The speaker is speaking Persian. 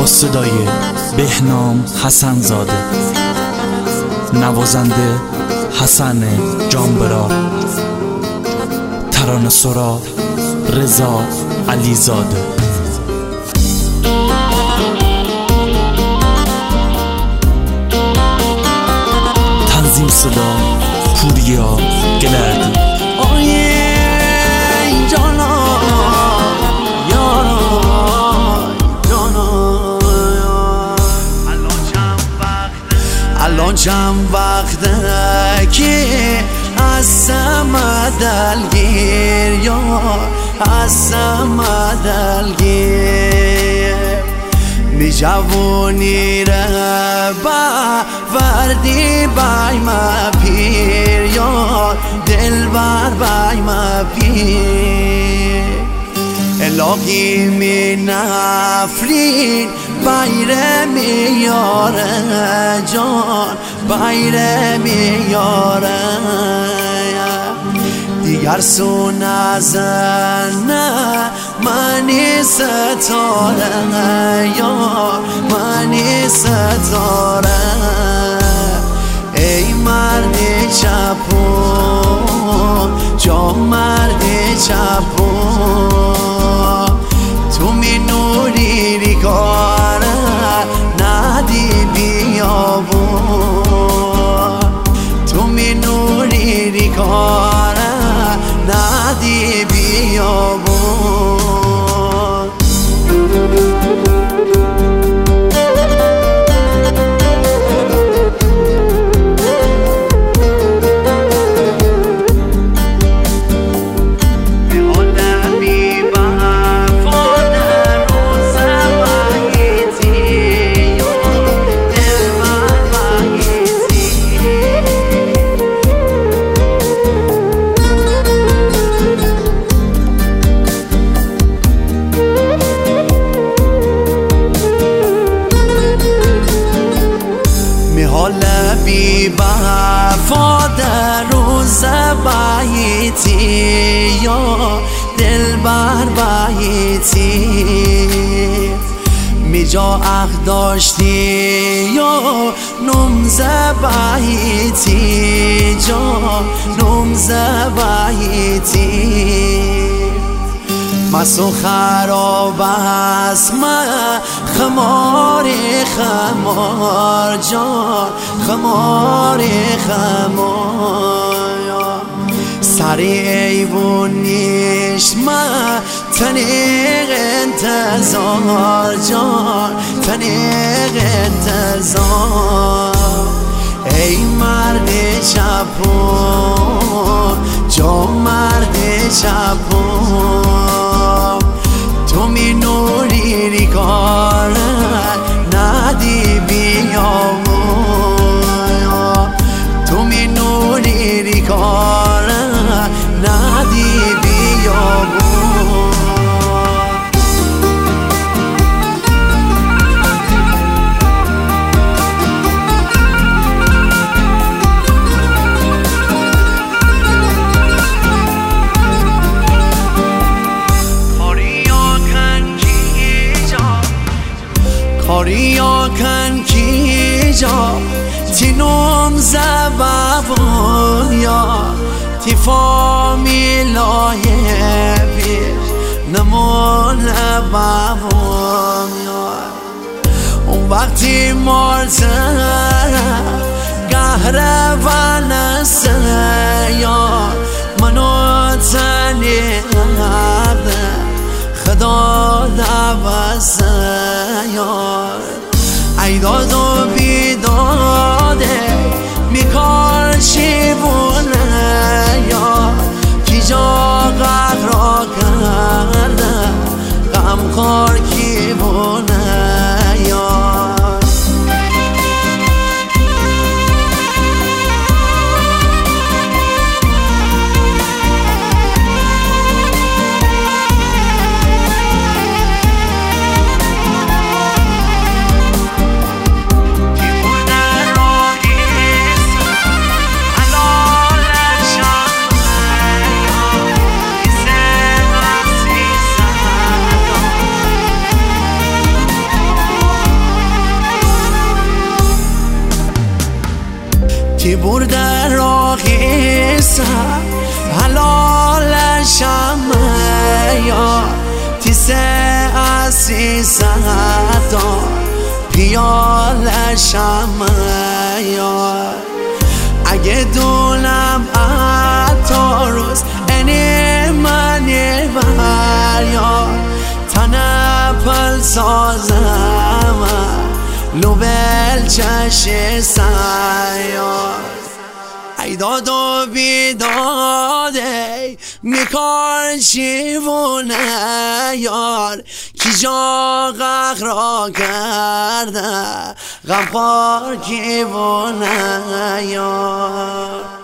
با صدای بهنام حسن زاده، نوازنده حسن جانبرا، ترانه سرا رضا علیزاده. تنظیم صدا پوریا گلردی. الان چند وقته که هستم دلگیر، یا هستم دلگیر. می جوونی ره وردی بای ما پیر، یا دل بر بای ما پیر. الهی می نفرین بایر میاره جان، بایر میاره. دیگر سو نزنه منی ستاره، یا منی ستاره. ای مرد چپون جا مرد چپون، تو می نوری ریکاره ندی بیابون، تو می نوری ریکاره ندی بیابون. بی وفا در روز بایتی، یا دل بر بایتی. می جا عقد داشتی یا نمزه بایتی، جا نمزه بایتی. مسو خراب است من خمار خمار جان، خمار خمار. سری ایوون نیش من تنیق انتظار جان، تنیق انتظار. ای مرد چپون جا مرد چپون، تو می نوری ریکاره ندی بیامون، تو می نوری ریکاره ندی بیامون. کاریا کن کی جا تینوم زبابون، یا تی فامیلای پیش نمون بابون. اون وقتی مارتر قهره و نسه، یا منو تنی خدا دوازه. یار ای داد و بیداده میکار شیبونه، یار کی جا قهر کرده غمخوار کی بونه. یار کی برده راقی سر حلالشم یار تیسه اسی ستا پیالشم یار اگه دونم حتی روز اینی منی بر یار تنپل سازم لوبل چش سیار ای داد و بیداده میکار شیوونه یار کی جا غرق را کرده غمخوار کی بونه یار